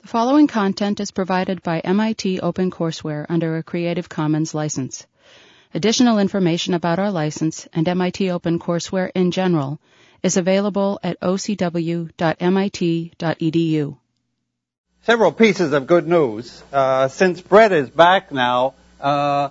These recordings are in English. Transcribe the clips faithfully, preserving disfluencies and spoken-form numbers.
The following content is provided by M I T OpenCourseWare under a Creative Commons license. Additional information about our license and M I T OpenCourseWare in general is available at o c w dot m i t dot e d u. Several pieces of good news. Uh, since Brett is back now, uh,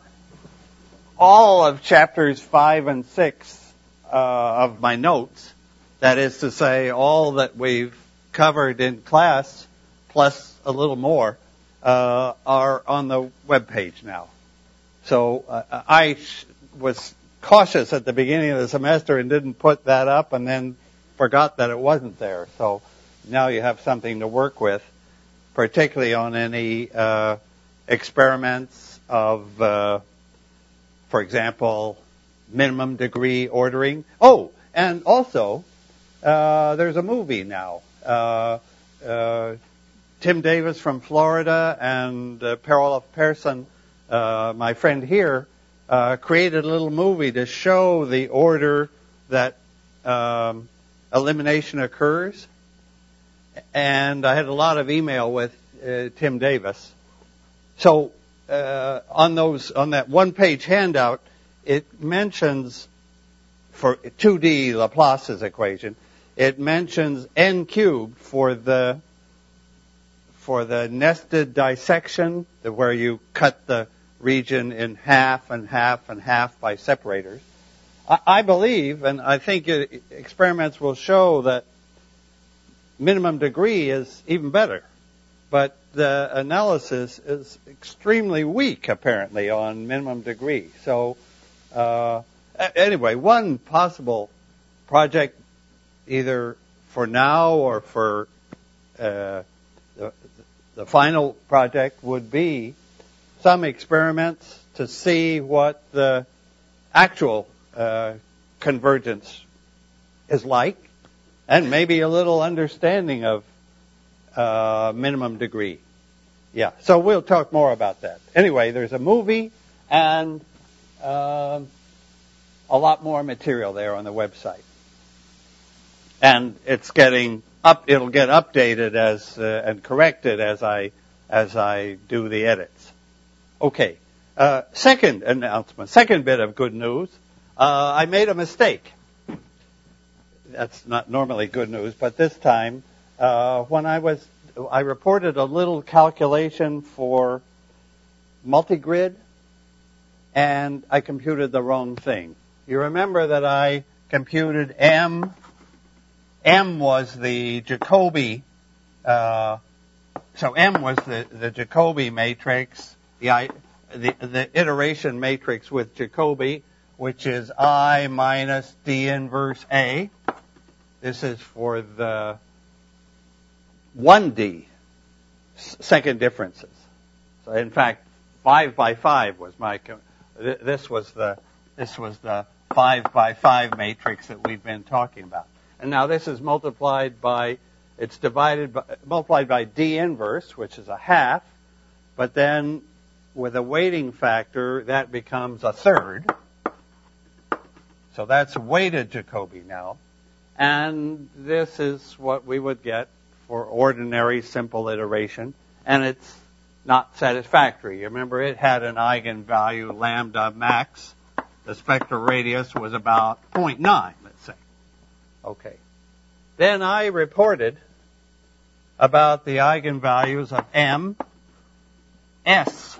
all of chapters five and six uh, of my notes, that is to say, all that we've covered in class, plus a little more, uh, are on the web page now. So uh, I sh- was cautious at the beginning of the semester and didn't put that up, and then forgot that it wasn't there. So now you have something to work with, particularly on any uh, experiments of, uh, for example, minimum degree ordering. Oh, and also, uh, there's a movie now. Uh, uh, Tim Davis from Florida and uh, Per-Olof Persson, uh, my friend here, uh, created a little movie to show the order that um, elimination occurs. And I had a lot of email with uh, Tim Davis. So uh, on those, on that one-page handout, it mentions for two D Laplace's equation, it mentions n cubed for the for the nested dissection, where you cut the region in half and half and half by separators. I, I believe, and I think it, experiments will show that minimum degree is even better. But the analysis is extremely weak, apparently, on minimum degree. So, uh, anyway, one possible project, either for now or for uh, the, the final project, would be some experiments to see what the actual uh, convergence is like, and maybe a little understanding of uh, minimum degree. Yeah, so we'll talk more about that. Anyway, there's a movie and uh, a lot more material there on the website. And it's getting up, it'll get updated as uh, and corrected as I as I do the edits. Okay. Uh, second announcement, second bit of good news. Uh, I made a mistake. That's not normally good news, but this time, uh, when I was, I reported a little calculation for multigrid, and I computed the wrong thing. You remember that I computed M. M was the Jacobi, uh, so M was the, the Jacobi matrix, the, the, the iteration matrix with Jacobi, which is I minus D inverse A. This is for the one D second differences. So in fact, five by five was my, this was the, this was the five by five matrix that we've been talking about. And now this is multiplied by, it's divided by, multiplied by D inverse, which is a half, but then with a weighting factor, that becomes a third. So that's weighted Jacobi now. And this is what we would get for ordinary simple iteration. And it's not satisfactory. You remember it had an eigenvalue lambda max. The spectral radius was about zero point nine, let's say. Okay. Then I reported about the eigenvalues of M, S,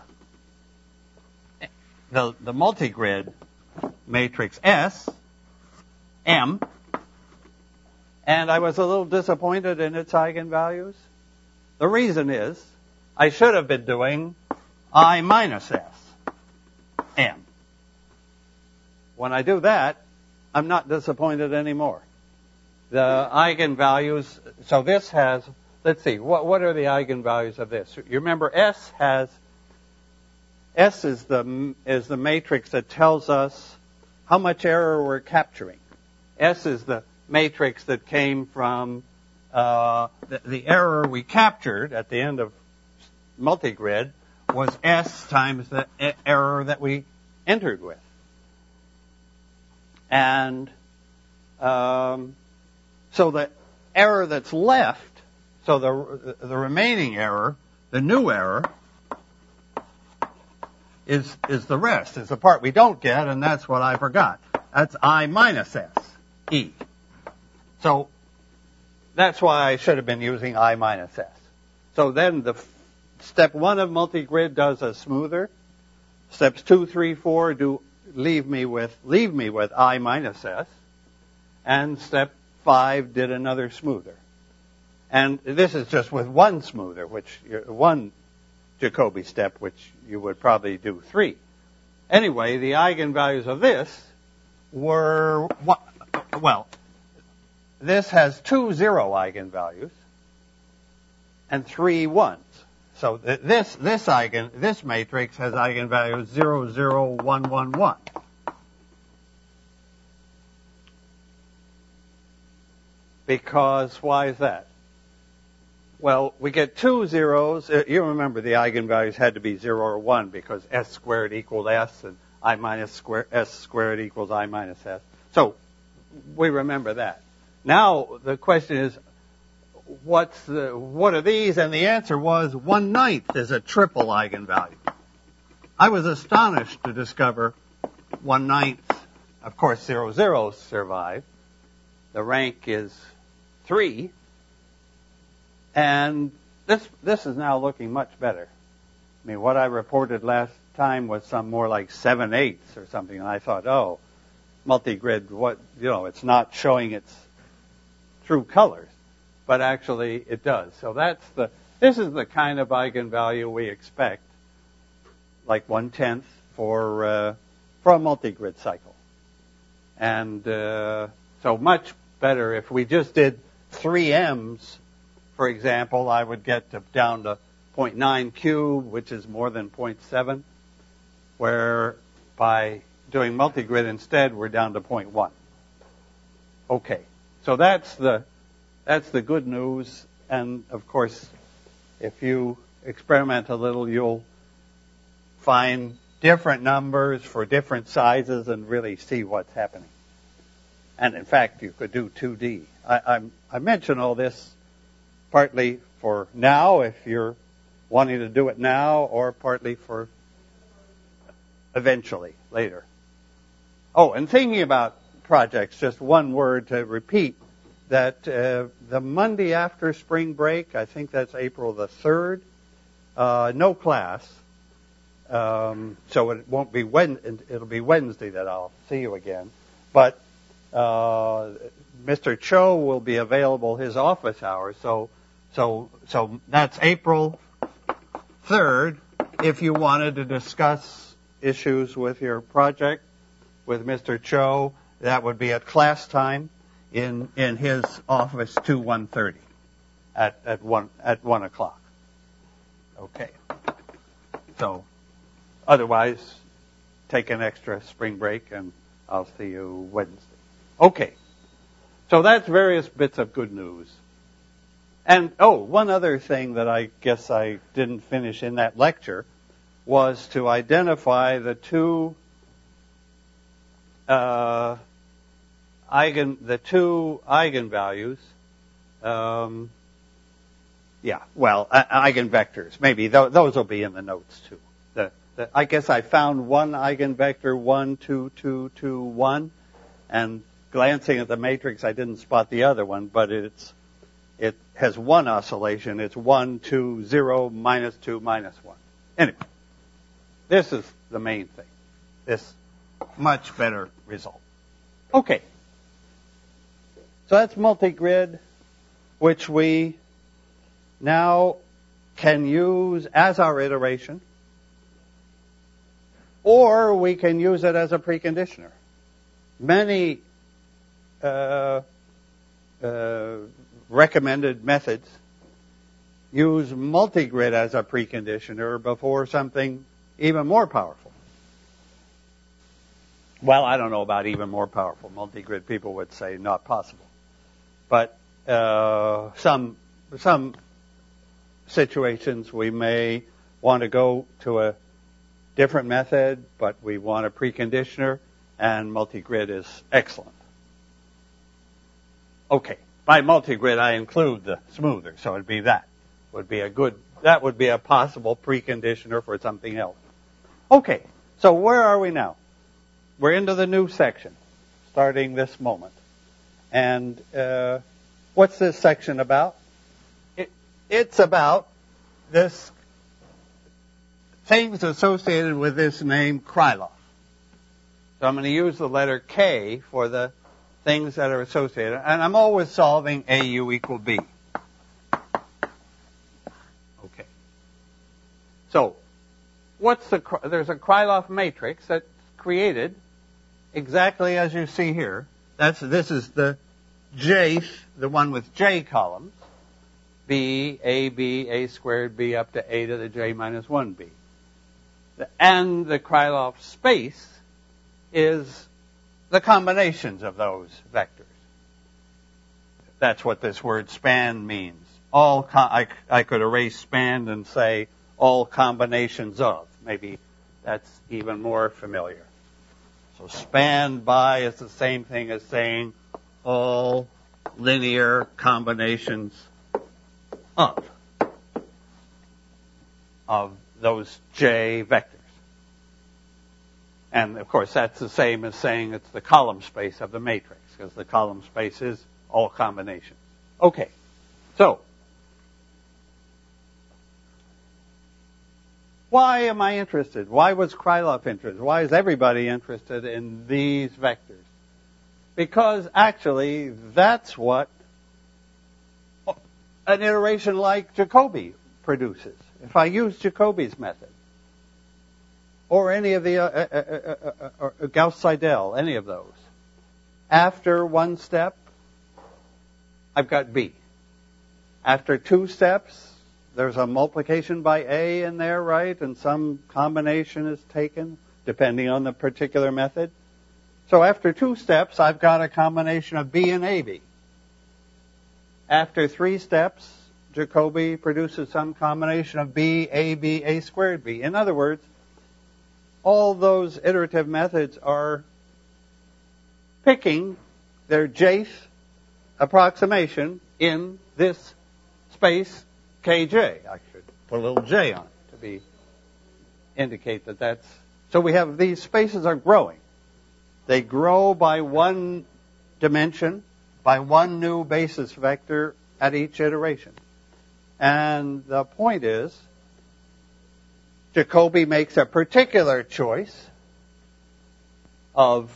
the, the multigrid matrix S, M, and I was a little disappointed in its eigenvalues. The reason is I should have been doing I minus S, M. When I do that, I'm not disappointed anymore. The eigenvalues, so this has, let's see, what, what are the eigenvalues of this? You remember S has, S is the, is the matrix that tells us how much error we're capturing. S is the matrix that came from uh, the, the error we captured at the end of multigrid was S times the e- error that we entered with. And um, so the error that's left, So the the remaining error, the new error, is is the rest, is the part we don't get, and that's what I forgot. That's I minus S, E. So that's why I should have been using I minus S. So then the f- step one of multi-grid does a smoother. Steps two, three, four do leave me with leave me with I minus S, and step five did another smoother. And this is just with one smoother, which one Jacobi step, which you would probably do three. Anyway, the eigenvalues of this were well, this has two zero eigenvalues and three ones. So th- this this eigen this matrix has eigenvalues zero, zero, one, one, one. Because why is that? Well, we get two zeros. Uh, you remember the eigenvalues had to be zero or one because s squared equaled s and I minus square s squared equals I minus s. So we remember that. Now the question is, what's the, what are these? And the answer was one ninth is a triple eigenvalue. I was astonished to discover one ninth. Of course, zero zeros survive. The rank is three. And this this is now looking much better. I mean, what I reported last time was some more like seven eighths or something. And I thought, oh, multi-grid, what, you know, it's not showing its true colors. But actually it does. So that's the, this is the kind of eigenvalue we expect, like one-tenth for, uh, for a multi-grid cycle. And uh, so much better if we just did three M's, for example, I would get to, down to zero point nine cubed, which is more than zero point seven, where by doing multi-grid instead, we're down to zero point one. Okay, so that's the That's the good news, and of course, if you experiment a little, you'll find different numbers for different sizes and really see what's happening. And in fact, you could do two D. I, I'm, I mention all this partly for now, if you're wanting to do it now, or partly for eventually, later. Oh, and thinking about projects, just one word to repeat. That uh, the Monday after spring break, I think that's April the third, uh, no class. Um, so it won't be Wed- it'll be Wednesday that I'll see you again. But uh, Mister Cho will be available his office hours. So so so that's April third. If you wanted to discuss issues with your project with Mister Cho, that would be at class time. In in his office to one thirty at at one at one o'clock. Okay. So, otherwise, take an extra spring break, and I'll see you Wednesday. Okay. So that's various bits of good news. And oh, one other thing that I guess I didn't finish in that lecture was to identify the two. Uh, Eigen, the two eigenvalues, um, yeah, well, uh, eigenvectors. Maybe th- those will be in the notes too. The, the, I guess I found one eigenvector, one, two, two, two, one, and glancing at the matrix, I didn't spot the other one, but it's it has one oscillation. It's one, two, zero, minus two, minus one. Anyway, this is the main thing. This much better result. Okay. So that's multi-grid, which we now can use as our iteration, or we can use it as a preconditioner. Many uh, uh, recommended methods use multi-grid as a preconditioner before something even more powerful. Well, I don't know about even more powerful. Multi-grid people would say not possible. But uh, some some situations we may want to go to a different method, but we want a preconditioner, and multi-grid is excellent. Okay, by multigrid, I include the smoother, so it'd be that. Would be a good, that would be a possible preconditioner for something else. Okay, so where are we now? We're into the new section, starting this moment. And uh, what's this section about? It, it's about this things associated with this name Krylov. So I'm going to use the letter K for the things that are associated. And I'm always solving A U equal B. Okay. So, what's the, there's a Krylov matrix that's created exactly as you see here. That's, this is the Jth, the one with J columns. B, A, B, A squared, B up to A to the J minus one B. And the Krylov space is the combinations of those vectors. That's what this word span means. All com- I, I could erase span and say all combinations of. Maybe that's even more familiar. So spanned by is the same thing as saying all linear combinations of of those J vectors. And, of course, that's the same as saying it's the column space of the matrix, because the column space is all combinations. Okay, so why am I interested? Why was Krylov interested? Why is everybody interested in these vectors? Because, actually, that's what an iteration like Jacobi produces. If I use Jacobi's method, or any of the uh, uh, uh, uh, uh, Gauss-Seidel, any of those. After one step, I've got B. After two steps, there's a multiplication by A in there, right? And some combination is taken, depending on the particular method. So after two steps, I've got a combination of B and A B. After three steps, Jacobi produces some combination of B, A B, A squared B. In other words, all those iterative methods are picking their Jth approximation in this space K J. I should put a little J on it to be indicate that that's... So we have these spaces are growing. They grow by one dimension, by one new basis vector at each iteration. And the point is, Jacobi makes a particular choice of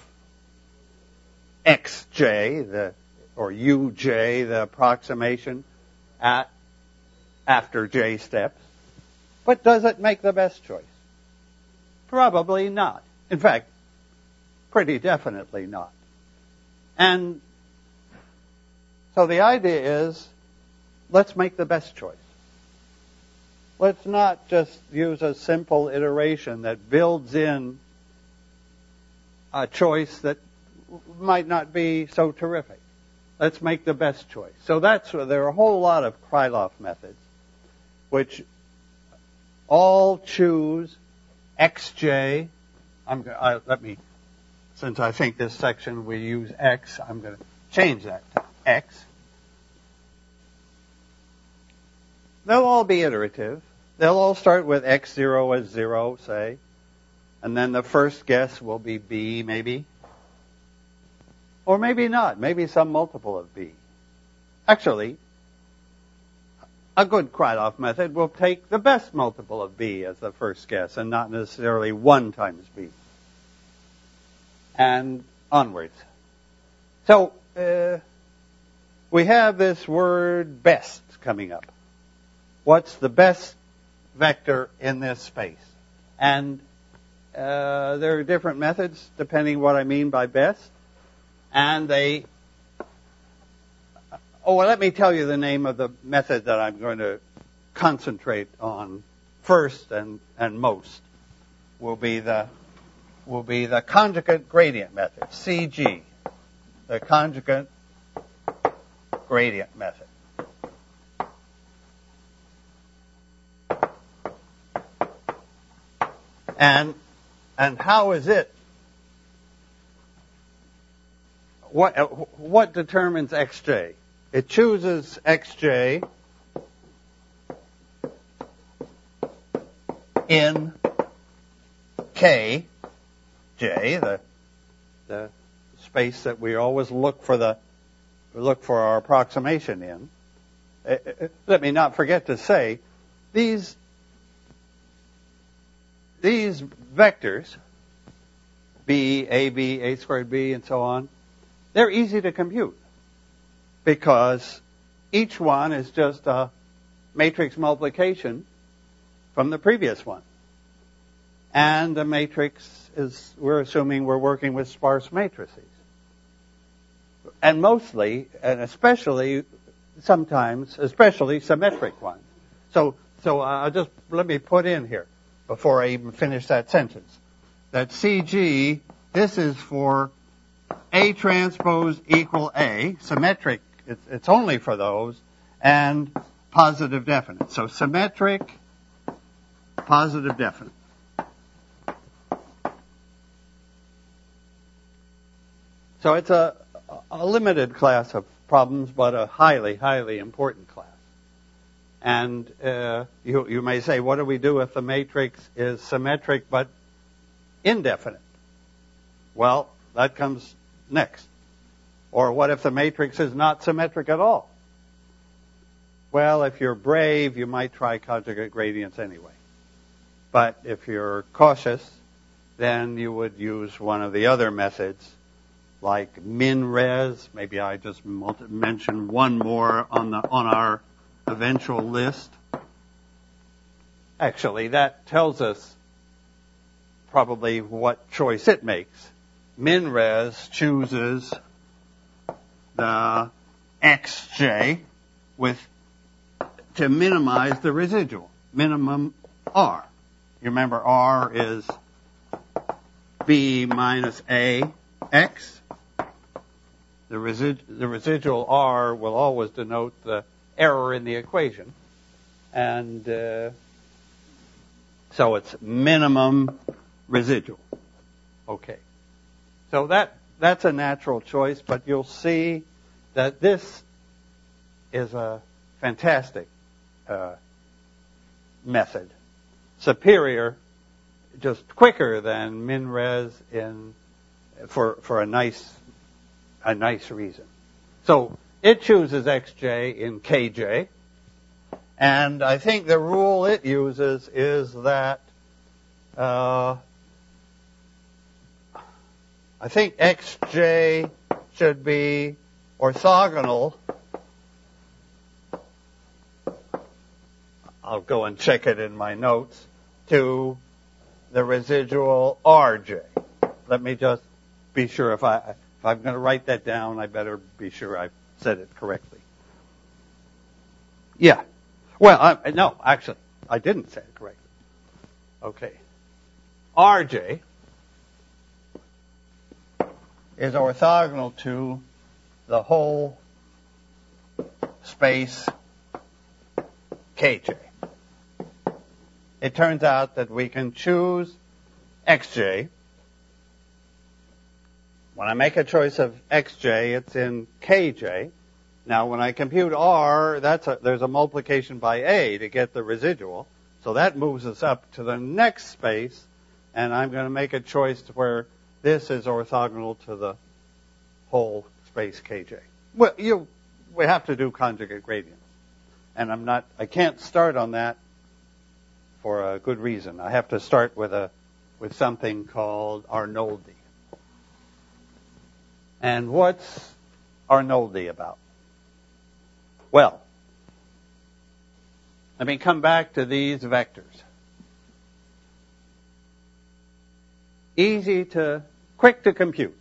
xj, the, or uj, the approximation at after j steps. But does it make the best choice? Probably not. In fact, pretty definitely not. And so the idea is, let's make the best choice. Let's not just use a simple iteration that builds in a choice that might not be so terrific. Let's make the best choice. So that's there are a whole lot of Krylov methods, which all choose xj. I'm I, let me, since I think this section we use x, I'm going to change that to x. They'll all be iterative. They'll all start with x zero as zero, say, and then the first guess will be b, maybe. Or maybe not. Maybe some multiple of b. Actually, a good Krylov method will take the best multiple of b as the first guess, and not necessarily one times b. And onwards. So, uh, we have this word best coming up. What's the best vector in this space? And uh, there are different methods depending what I mean by best. And they... Oh, well, let me tell you the name of the method that I'm going to concentrate on first and, and most. Will be the will be the conjugate gradient method, C G. The conjugate gradient method. And and how is it? What what determines xj? it chooses xj in K, J, the the space that we always look for the look for our approximation in. Uh, let me not forget to say, these these vectors, b, a, b, a squared b, and so on, they're easy to compute because each one is just a matrix multiplication from the previous one. And the matrix is, we're assuming we're working with sparse matrices. And mostly, and especially, sometimes, especially symmetric ones. So, so uh, just let me put in here, before I even finish that sentence, that C G, this is for A transpose equal A, symmetric, it's, it's only for those, and positive definite. So symmetric, positive definite. So it's a, a limited class of problems, but a highly, highly important class. And uh, you, you may say, what do we do if the matrix is symmetric but indefinite? Well, that comes next. Or what if the matrix is not symmetric at all? Well, if you're brave, you might try conjugate gradients anyway. But if you're cautious, then you would use one of the other methods, like min-res. Maybe I just multi- mention one more on the on our eventual list. Actually, that tells us probably what choice it makes. Min-res chooses the xj with to minimize the residual, minimum r. You remember r is b minus a x. The, resi- the residual r will always denote the error in the equation. And uh, so it's minimum residual. Okay. So that that's a natural choice, but you'll see that this is a fantastic uh, method. Superior, just quicker than min-res in for for a nice a nice reason. So it chooses xj in kj, and I think the rule it uses is that uh, I think xj should be orthogonal. I'll go and check it in my notes, to the residual rj. Let me just be sure if I if I'm going to write that down, I better be sure I've said it correctly. Yeah. Well, I, no, actually, I didn't say it correctly. Okay. rj is orthogonal to the whole space kj. It turns out that we can choose xj. When I make a choice of xj, it's in kj. Now, when I compute r, that's a, there's a multiplication by a to get the residual. So that moves us up to the next space, and I'm going to make a choice to where this is orthogonal to the whole space kj. Well, you, we have to do conjugate gradients. And I'm not, I can't start on that for a good reason. I have to start with a, with something called Arnoldi. And what's Arnoldi about? Well, let me come back to these vectors. Easy to, quick to compute.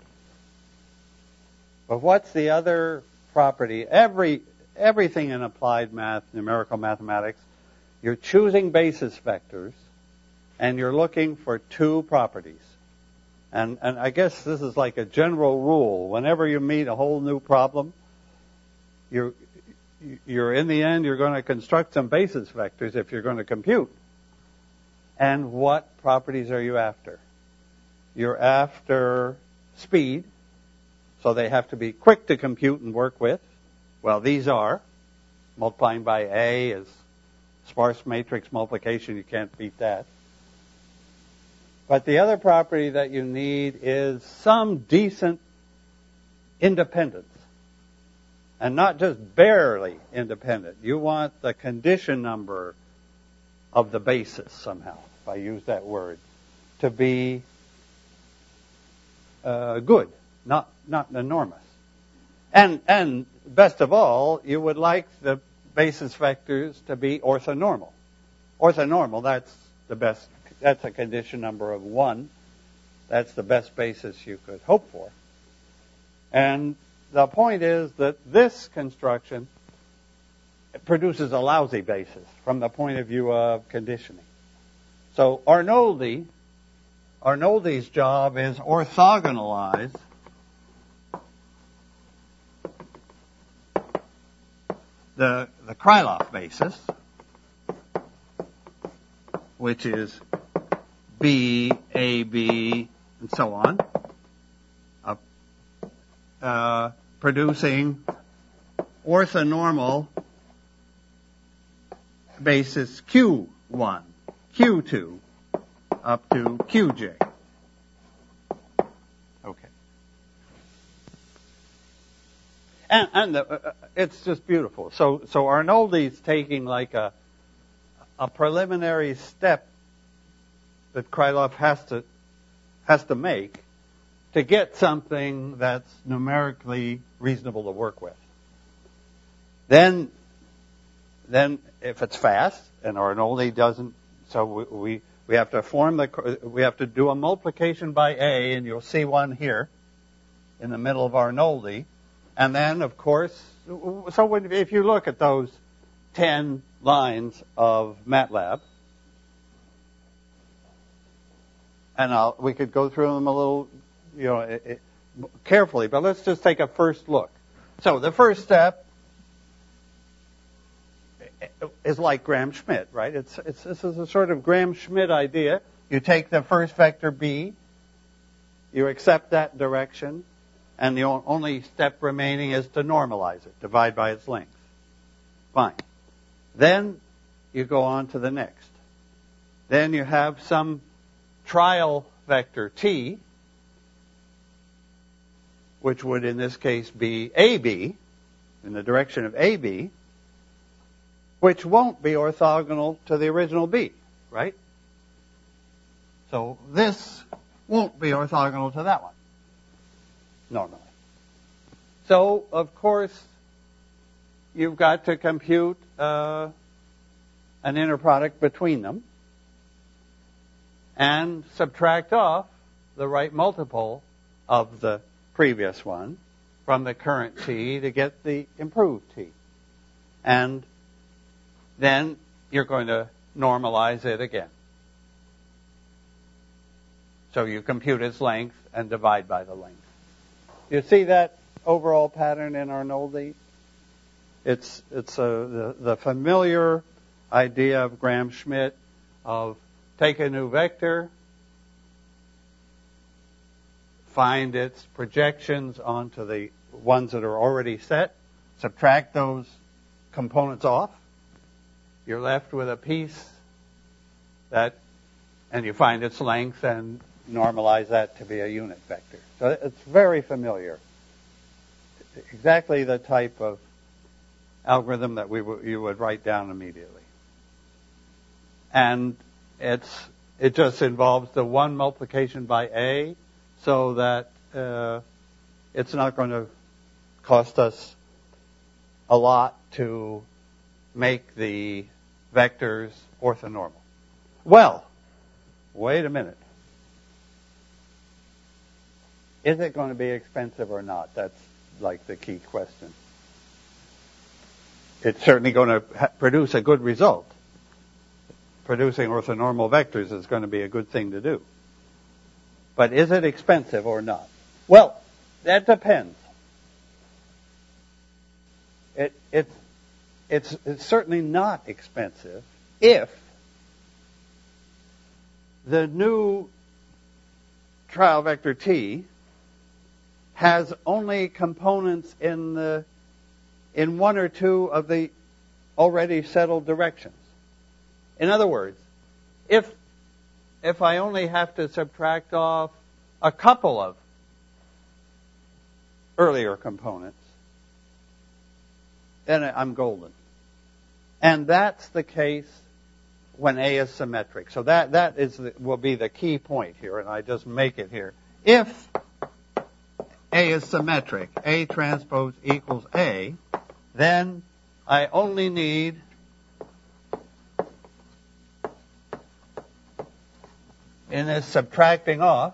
But what's the other property? Every, everything in applied math, numerical mathematics, you're choosing basis vectors, and you're looking for two properties. And, and I guess this is like a general rule. Whenever you meet a whole new problem, you're, you're in the end, you're going to construct some basis vectors if you're going to compute. And what properties are you after? You're after speed, so they have to be quick to compute and work with. Well, these are. Multiplying by A is sparse matrix multiplication. You can't beat that. But the other property that you need is some decent independence. And not just barely independent. You want the condition number of the basis somehow, if I use that word, to be uh, good, not not enormous. And and best of all, you would like the basis vectors to be orthonormal. Orthonormal, that's the best. That's a condition number of one. That's the best basis you could hope for. And the point is that this construction produces a lousy basis from the point of view of conditioning. So Arnoldi, Arnoldi's job is orthogonalize the, the Krylov basis, which is B, A, B, and so on, uh, uh, producing orthonormal basis Q one, Q two, up to Q J. Okay. And, and the, uh, it's just beautiful. So, so Arnoldi's taking like a, a preliminary step that Krylov has to has to make to get something that's numerically reasonable to work with. Then, then if it's fast, and Arnoldi doesn't, so we, we we have to form the we have to do a multiplication by A, and you'll see one here in the middle of Arnoldi, and then of course, so when, if you look at those ten lines of MATLAB. And I'll, we could go through them a little, you know, it, it, carefully, but let's just take a first look. So the first step is like Gram-Schmidt, right? It's, it's, this is a sort of Gram-Schmidt idea. You take the first vector B, you accept that direction, and the only step remaining is to normalize it, divide by its length. Fine. Then you go on to the next. Then you have some trial vector T, which would in this case be A B, in the direction of A B, which won't be orthogonal to the original B, right? So this won't be orthogonal to that one, normally. So, of course, you've got to compute uh, an inner product between them and subtract off the right multiple of the previous one from the current T to get the improved T. And then you're going to normalize it again. So you compute its length and divide by the length. You see that overall pattern in Arnoldi? It's, it's a, the, the familiar idea of Gram-Schmidt of take a new vector, find its projections onto the ones that are already set, subtract those components off. You're left with a piece that, and you find its length and normalize that to be a unit vector. So it's very familiar. Exactly the type of algorithm that we w- you would write down immediately. And It's, it just involves the one multiplication by A so that uh, it's not going to cost us a lot to make the vectors orthonormal. Well, wait a minute. Is it going to be expensive or not? That's like the key question. It's certainly going to ha- produce a good result. Producing orthonormal vectors is going to be a good thing to do. But is it expensive or not? Well, that depends. It, it, it's, it's certainly not expensive if the new trial vector T has only components in the in one or two of the already settled directions. In other words, if if I only have to subtract off a couple of earlier components, then I'm golden. And that's the case when A is symmetric. So that that is the, will be the key point here, and I just make it here. If A is symmetric, A transpose equals A, then I only need in this subtracting off,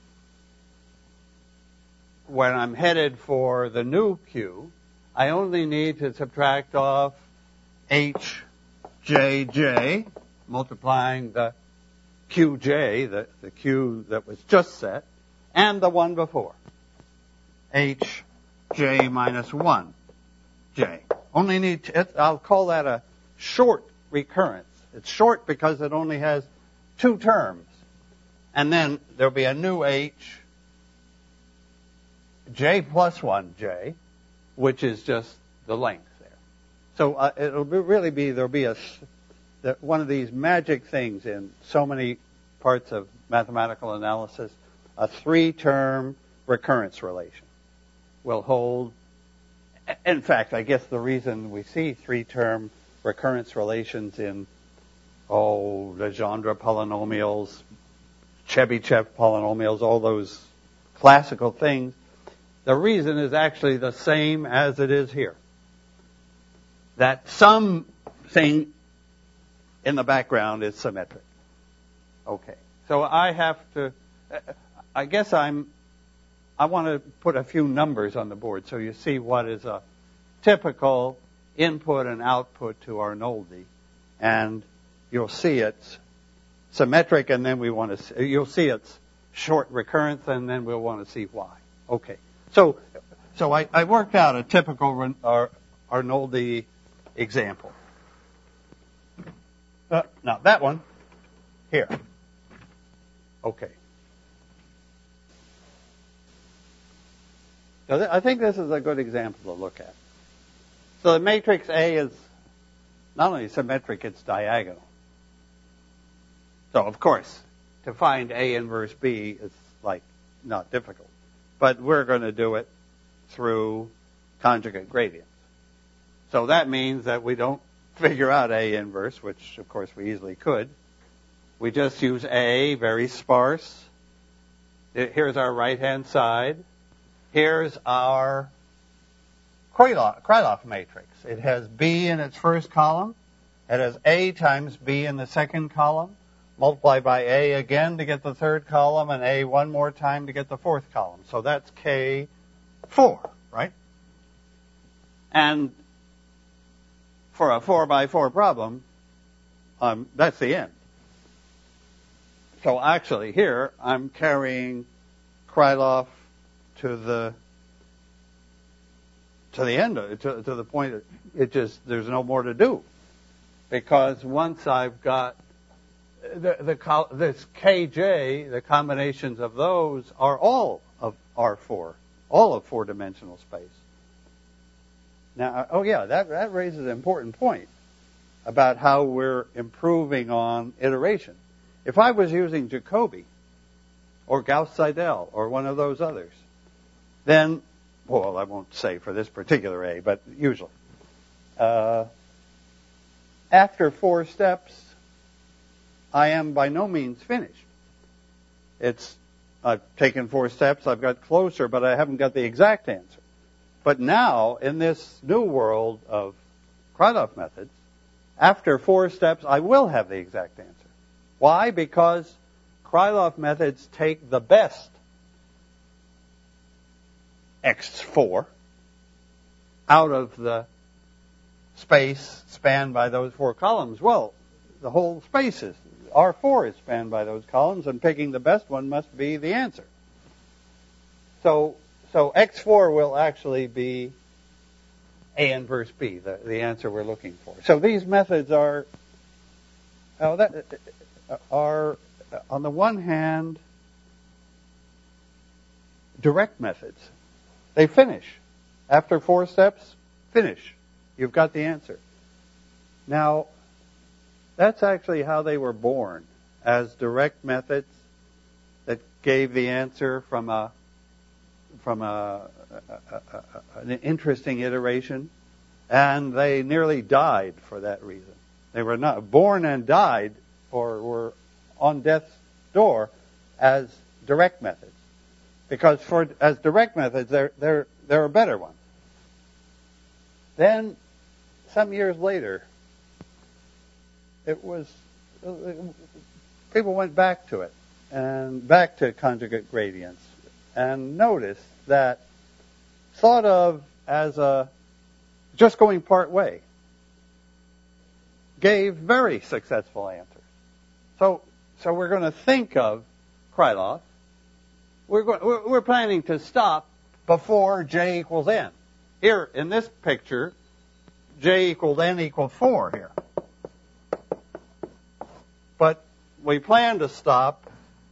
when I'm headed for the new Q, I only need to subtract off H J J, multiplying the Q J, the, the Q that was just set, and the one before, H J minus one J. Only need to, it, I'll call that a short recurrence. It's short because it only has two terms. And then there'll be a new H, J plus one J, which is just the length there. So uh, it'll be, really be, there'll be a, the, one of these magic things in so many parts of mathematical analysis, a three-term recurrence relation will hold. In fact, I guess the reason we see three-term recurrence relations in, oh, Legendre polynomials, Chebyshev polynomials, all those classical things, the reason is actually the same as it is here. That something in the background is symmetric. Okay. So I have to, I guess I'm, I want to put a few numbers on the board so you see what is a typical input and output to Arnoldi. And you'll see it's symmetric, and then we want to see, you'll see it's short recurrence, and then we'll want to see why. Okay. So, so I, I worked out a typical Ar, Arnoldi example. Uh, now that one here. Okay. So th- I think this is a good example to look at. So the matrix A is not only symmetric, it's diagonal. So, of course, to find A inverse B is, like, not difficult. But we're going to do it through conjugate gradients. So that means that we don't figure out A inverse, which, of course, we easily could. We just use A, very sparse. Here's our right-hand side. Here's our Krylov, Krylov matrix. It has B in its first column. It has A times B in the second column. Multiply by A again to get the third column, and A one more time to get the fourth column. So that's K four, right? And for a four by four problem, um, that's the end. So actually here, I'm carrying Krylov to the to the end of it, to, to the point that it just, there's no more to do. Because once I've got the, the this K J, the combinations of those are all of R four, all of four-dimensional space. Now, oh yeah, that, that raises an important point about how we're improving on iteration. If I was using Jacobi or Gauss-Seidel or one of those others, then, well, I won't say for this particular A, but usually, uh, after four steps, I am by no means finished. It's, I've taken four steps, I've got closer, but I haven't got the exact answer. But now, in this new world of Krylov methods, after four steps, I will have the exact answer. Why? Because Krylov methods take the best X four out of the space spanned by those four columns. Well, the whole space is, R four is spanned by those columns, and picking the best one must be the answer. So, so X four will actually be A inverse B, the, the answer we're looking for. So these methods are, oh, that, are, on the one hand, direct methods. They finish. After four steps, Finish. You've got the answer. Now, that's actually how they were born, as direct methods that gave the answer from a from a, a, a, a an interesting iteration, and they nearly died for that reason. They were not born and died, or were on death's door as direct methods, because for as direct methods, there there there are better ones. Then, some years later, it was people went back to it and back to conjugate gradients and noticed that thought of as a just going part way gave very successful answers. So, so we're going to think of Krylov. We're, go, we're, we're planning to stop before j equals n. Here, in this picture, j equals n equals four here. But we plan to stop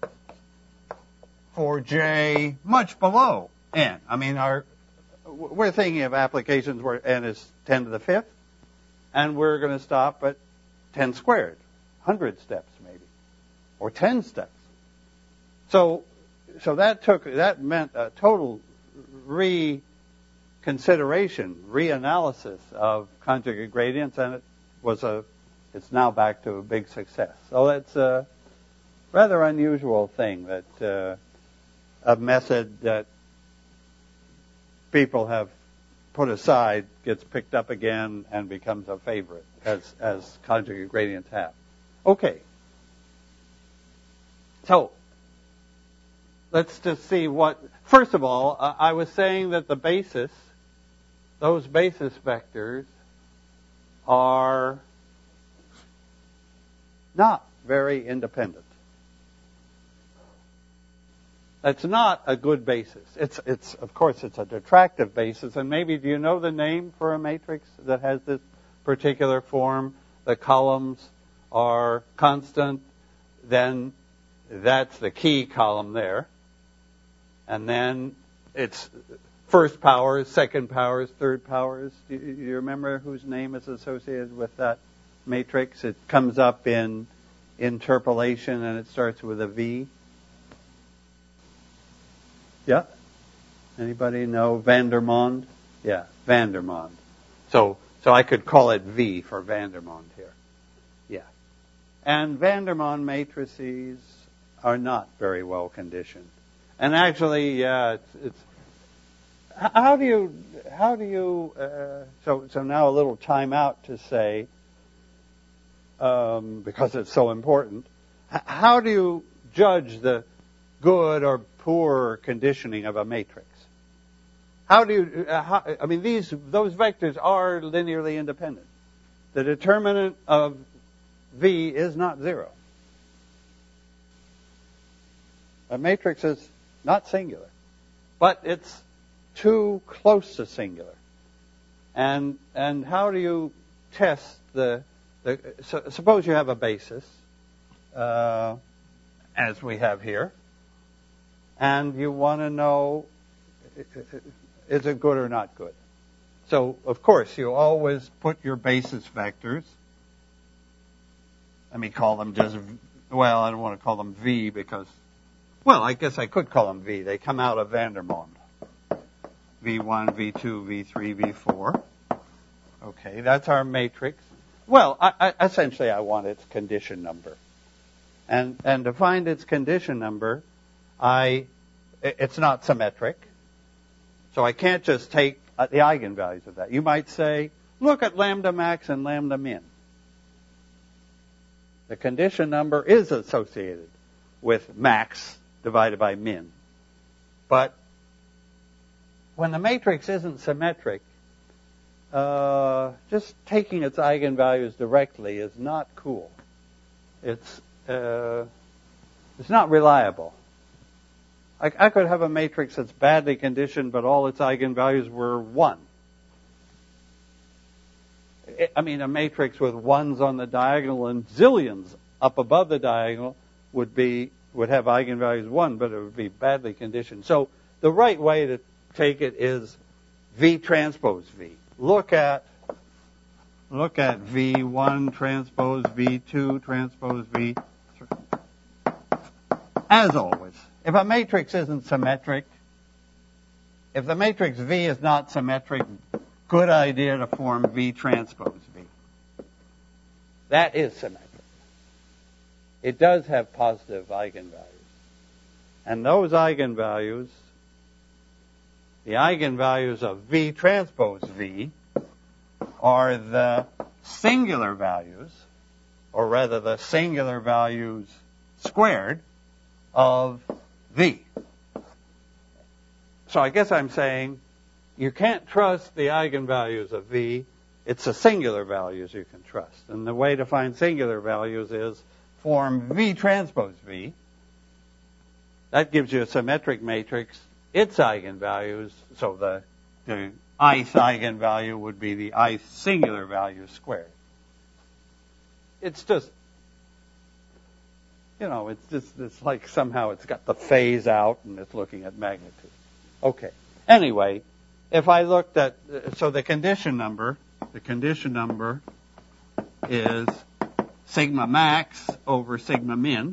for j much below n. I mean, our we're thinking of applications where n is ten to the fifth, and we're going to stop at ten squared, one hundred steps maybe, or ten steps. So, so that took that meant a total reconsideration, reanalysis of conjugate gradients, and it was a it's now back to a big success. So that's a rather unusual thing that uh, a method that people have put aside gets picked up again and becomes a favorite, as as conjugate gradients have. Okay. So let's just see what. First of all, uh, I was saying that the basis, those basis vectors, are not very independent. That's not a good basis. It's, it's, of course, it's a detractive basis. And maybe, do you know the name for a matrix that has this particular form? The columns are constant. Then that's the key column there. And then it's first powers, second powers, third powers. Do you, do you remember whose name is associated with that matrix? It comes up in interpolation and it starts with a V. Yeah? Anybody know Vandermonde? Yeah, Vandermonde. So, so I could call it V for Vandermonde here. Yeah. And Vandermonde matrices are not very well conditioned. And actually, yeah, it's, it's how do you, how do you, uh, so, so now a little time out to say, um, because it's so important, how do you judge the good or poor conditioning of a matrix? How do you, uh, how, I mean, these, those vectors are linearly independent. The determinant of V is not zero. A matrix is not singular, but it's too close to singular. And, and how do you test the, the so, suppose you have a basis, uh, as we have here, and you want to know, is it good or not good? So, of course, you always put your basis vectors. Let me call them just, well, I don't want to call them V because, well, I guess I could call them V. They come out of Vandermonde. V one, V two, V three, V four. Okay, that's our matrix. Well, I, I, essentially I want its condition number. And, and to find its condition number, I, it's not symmetric, so I can't just take the eigenvalues of that. You might say, look at lambda max and lambda min. The condition number is associated with max divided by min. But when the matrix isn't symmetric, uh, just taking its eigenvalues directly is not cool. It's, uh, it's not reliable. I, I could have a matrix that's badly conditioned, but all its eigenvalues were one. I mean, a matrix with ones on the diagonal and zillions up above the diagonal would be would have eigenvalues one, but it would be badly conditioned. So the right way to take it is V transpose V. look at look at V one transpose V two transpose V three. As always, if a matrix isn't symmetric, if the matrix V is not symmetric, good idea to form V transpose V. That is symmetric. It does have positive eigenvalues. And those eigenvalues, the eigenvalues of V transpose V, are the singular values, or rather the singular values squared of V. So I guess I'm saying you can't trust the eigenvalues of V. It's the singular values you can trust. And the way to find singular values is form V transpose V. That gives you a symmetric matrix. Its eigenvalues, so the, the ith eigenvalue would be the ith singular value squared. It's just, you know, it's just, it's like somehow it's got the phase out and it's looking at magnitude. Okay. Anyway, if I looked at, so the condition number, the condition number is sigma max over sigma min.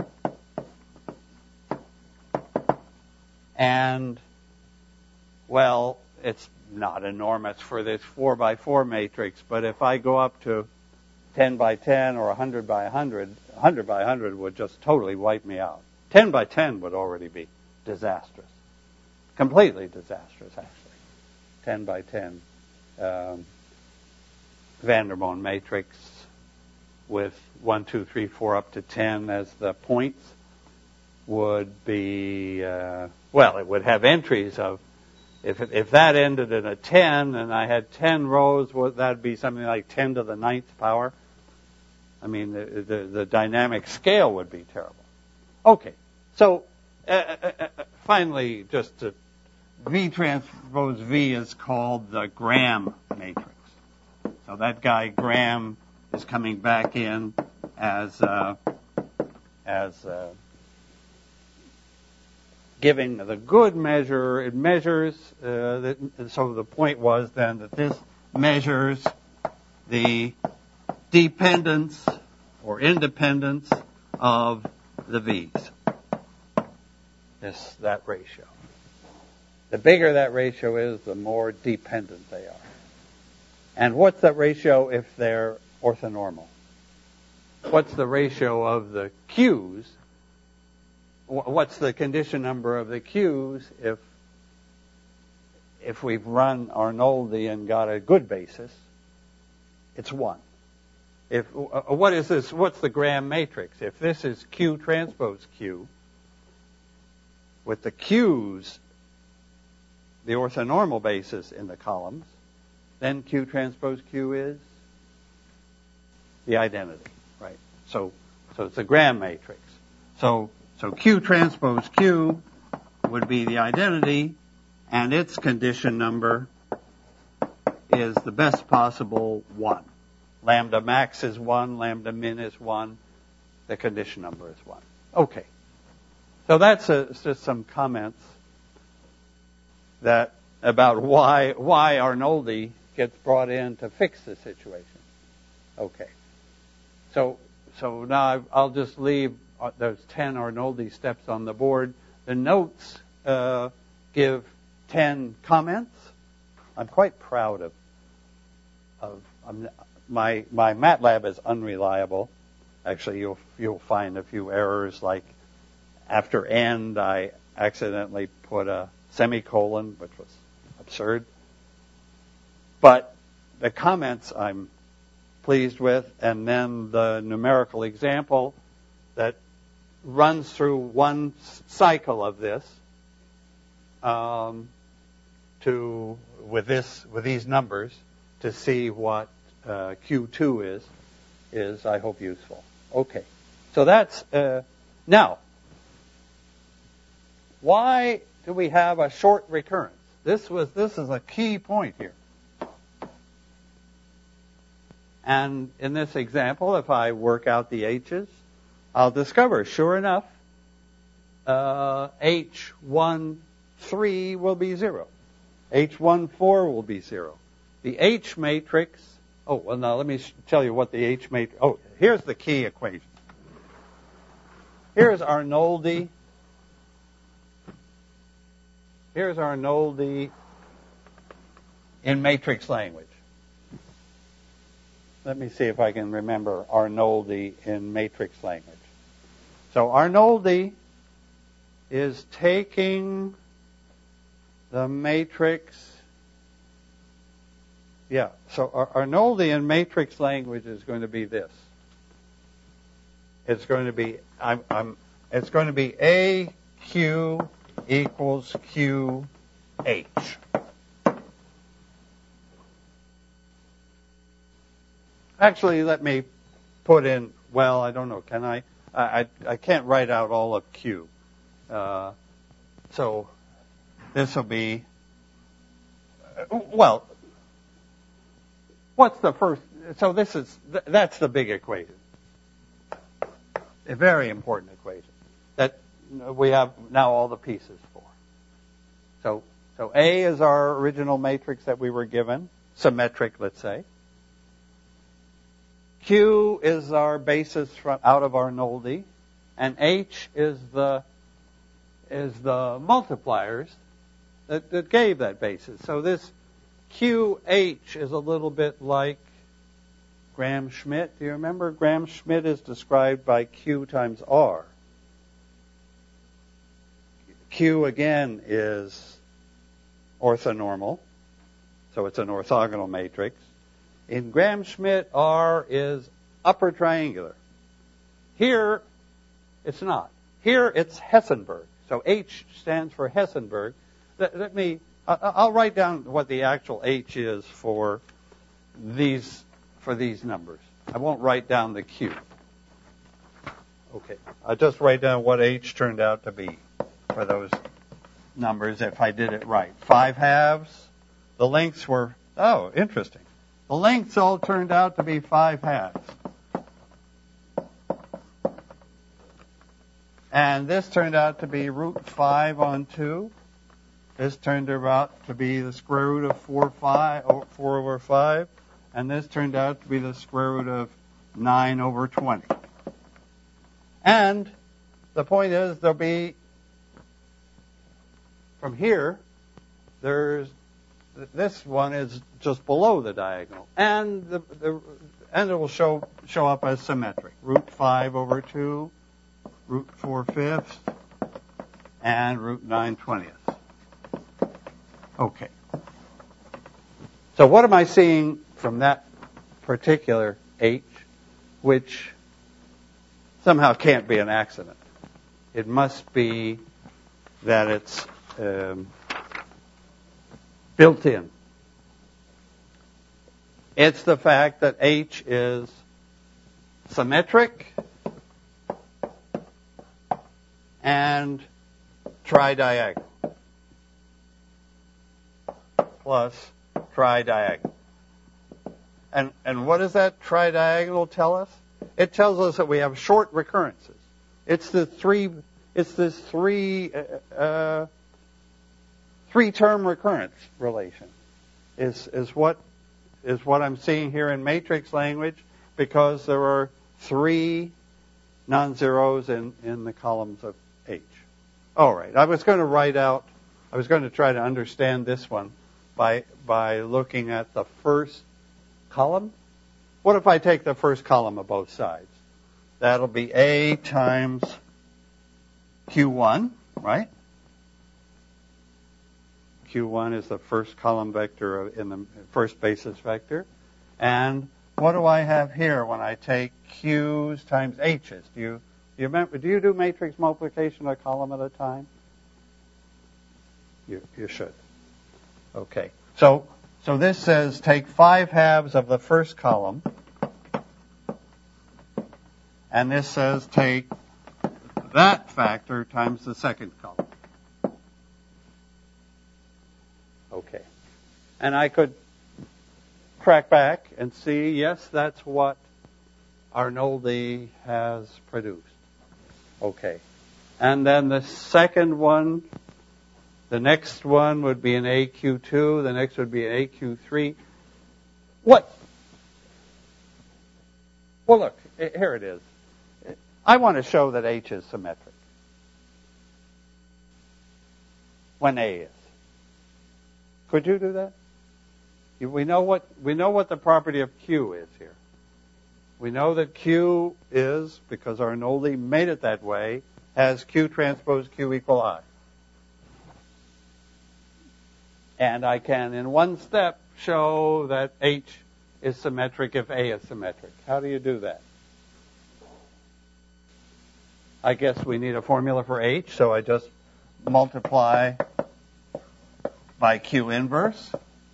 And, well, it's not enormous for this four by four matrix, but if I go up to ten by ten or one hundred by one hundred, one hundred by one hundred would just totally wipe me out. ten by ten would already be disastrous. Completely disastrous, actually. ten by ten um, Vandermonde matrix with one, two, three, four up to ten as the points would be, uh, well, it would have entries of, if it, if that ended in a ten and I had ten rows, well, that would be something like ten to the ninth power. I mean, the, the, the dynamic scale would be terrible. Okay, so uh, uh, uh, finally, just to, V transpose V is called the Gram matrix. So that guy Gram is coming back in as uh, as uh, giving the good measure. It measures. Uh, that, so the point was then that this measures the dependence or independence of the V's. This that ratio. The bigger that ratio is, the more dependent they are. And what's that ratio if they're orthonormal? What's the ratio of the Q's? What's the condition number of the Q's if if we've run Arnoldi and got a good basis? It's one. If uh, what is this? What's the Gram matrix? If this is Q transpose Q, with the Q's, the orthonormal basis in the columns, then Q transpose Q is the identity, right? So, so it's a Gram matrix. So, so Q transpose Q would be the identity, and its condition number is the best possible one. Lambda max is one, lambda min is one, the condition number is one. Okay. So that's a, just some comments that about why why Arnoldi gets brought in to fix the situation. Okay. So so now I'll just leave those ten Arnoldi steps on the board. The notes uh, give ten comments. I'm quite proud of of I'm, my my MATLAB is unreliable. Actually, you'll you'll find a few errors, like after end I accidentally put a semicolon, which was absurd. But the comments I'm pleased with, and then the numerical example that runs through one cycle of this um, to with this with these numbers to see what uh, Q two is is I hope useful. Okay, so that's uh, now. Why do we have a short recurrence? This was this is a key point here. And in this example, if I work out the H's, I'll discover, sure enough, uh, H one three will be zero. H one four will be zero. the H matrix. Oh, well, now let me tell you what the H matrix. Oh, here's the key equation. Here's Arnoldi. Here's Arnoldi in matrix language. Let me see if I can remember Arnoldi in matrix language. So Arnoldi is taking the matrix. Yeah, so Ar- Arnoldi in matrix language is going to be this. It's going to be I'm, I'm it's going to be A Q equals Q H. Actually, let me put in, well, I don't know, can I? I, I, I can't write out all of Q. Uh, so this will be, well, what's the first? So this is, that's the big equation. A very important equation that we have now all the pieces for. So, so A is our original matrix that we were given, symmetric, let's say. Q is our basis from out of Arnoldi, and H is the is the multipliers that, that gave that basis. So this Q H is a little bit like Gram-Schmidt. Do you remember Gram-Schmidt is described by Q times R? Q again is orthonormal, so it's an orthogonal matrix. In Gram-Schmidt, R is upper triangular. Here, it's not. Here, it's Hessenberg. So H stands for Hessenberg. Let, let me, I'll write down what the actual H is for these, for these numbers. I won't write down the Q. Okay. I'll just write down what H turned out to be for those numbers if I did it right. Five halves. The lengths were, oh, interesting. The lengths all turned out to be five halves. And this turned out to be root five on two. This turned out to be the square root of four, five, four over five. And this turned out to be the square root of nine over twenty. And the point is there'll be, from here, there's this one is just below the diagonal, and the, the and it will show show up as symmetric. Root five over two, root four fifths, and root nine twentieths. Okay. So what am I seeing from that particular H, which somehow can't be an accident? It must be that it's um, built in. It's the fact that H is symmetric and tridiagonal. Plus tridiagonal. And, and what does that tridiagonal tell us? It tells us that we have short recurrences. It's the three, it's this three, uh, uh, three-term recurrence relation is, is what is what I'm seeing here in matrix language, because there are three non-zeros in, in the columns of H. All right, I was going to write out, I was going to try to understand this one by by looking at the first column. What if I take the first column of both sides? That'll be A times Q one, right? Q one is the first column vector in the first basis vector. And what do I have here when I take Q's times H's? Do you, do you remember, do you do matrix multiplication a column at a time? You, you should. Okay. So, so this says take five halves of the first column. And this says take that factor times the second column. Okay. And I could track back and see, yes, that's what Arnoldi has produced. Okay. And then the second one, the next one would be an A Q two, the next would be an A Q three. What? Well, look, here it is. I want to show that H is symmetric when A is. Could you do that? We know what we know what the property of Q is here. We know that Q is, because Arnoldi made it that way, has Q transpose Q equal I. And I can, in one step, show that H is symmetric if A is symmetric. How do you do that? I guess we need a formula for H, so I just multiply by Q inverse.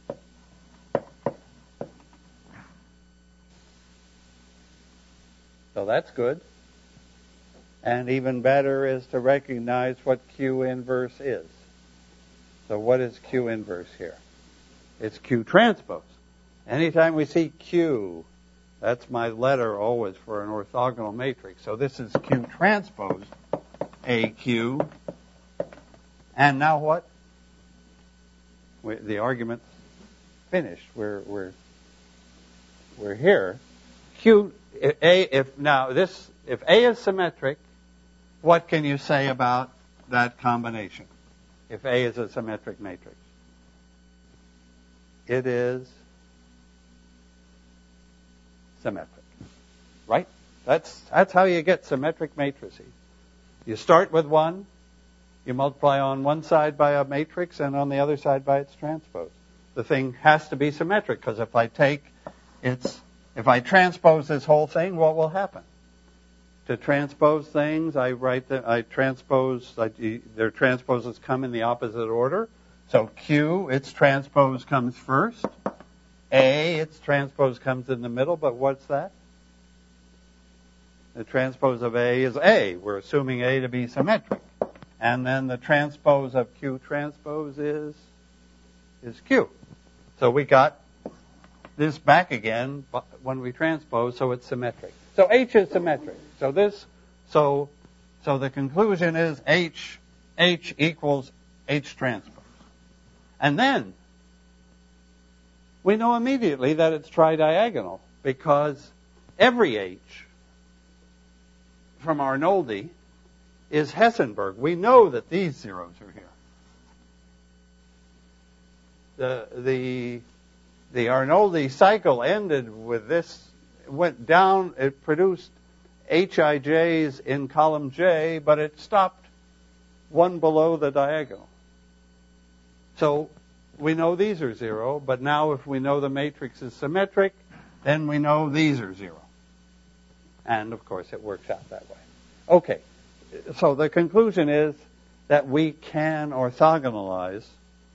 So that's good. And even better is to recognize what Q inverse is. So what is Q inverse here? It's Q transpose. Anytime we see Q, that's my letter always for an orthogonal matrix. So this is Q transpose A Q. And now what? We, the argument's finished. We're we're we're here. Q A if now this if A is symmetric, what can you say about that combination? If A is a symmetric matrix, it is symmetric, right? That's that's how you get symmetric matrices. You start with one, you multiply on one side by a matrix and on the other side by its transpose. The thing has to be symmetric, because if I take its if I transpose this whole thing, what will happen? To transpose things, I write that I transpose. I, their transposes come in the opposite order. So Q, its transpose comes first. A, its transpose comes in the middle. But what's that? The transpose of A is A. We're assuming A to be symmetric, and then the transpose of Q transpose is is Q. So we got this back again when we transpose, so it's symmetric. So H is symmetric. So this, so, so the conclusion is H, H equals H transpose. And then we know immediately that it's tridiagonal, because every H from Arnoldi is Hessenberg. We know that these zeros are here. The the the Arnoldi cycle ended with this. Went down, it produced H I Js in column J, but it stopped one below the diagonal. So we know these are zero, but now if we know the matrix is symmetric, then we know these are zero. And of course it works out that way. Okay, so the conclusion is that we can orthogonalize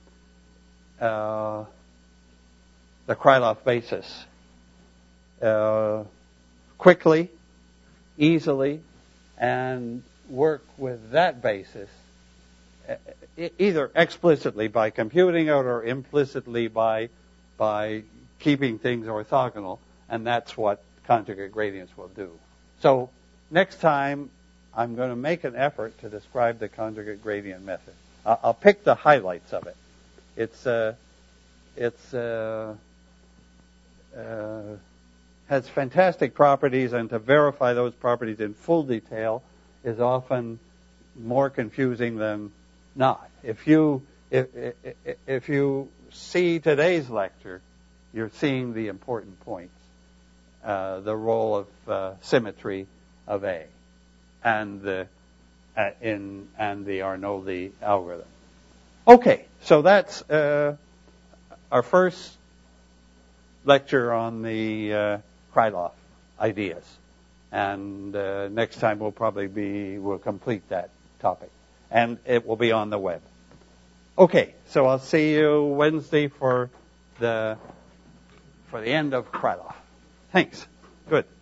uh, the Krylov basis Uh, quickly, easily, and work with that basis e- either explicitly by computing it or implicitly by by keeping things orthogonal, and that's what conjugate gradients will do. So next time I'm going to make an effort to describe the conjugate gradient method. I'll, I'll pick the highlights of it. It's uh, it's uh, uh, has fantastic properties, and to verify those properties in full detail is often more confusing than not. If you if, if, if you see today's lecture, you're seeing the important points, uh, the role of uh, symmetry of A, and the uh, in and the Arnoldi algorithm. Okay, so that's uh, our first lecture on the uh, Krylov ideas, and uh, next time we'll probably be we'll complete that topic, and it will be on the web. Okay, so I'll see you Wednesday for the for the end of Krylov. Thanks. Good.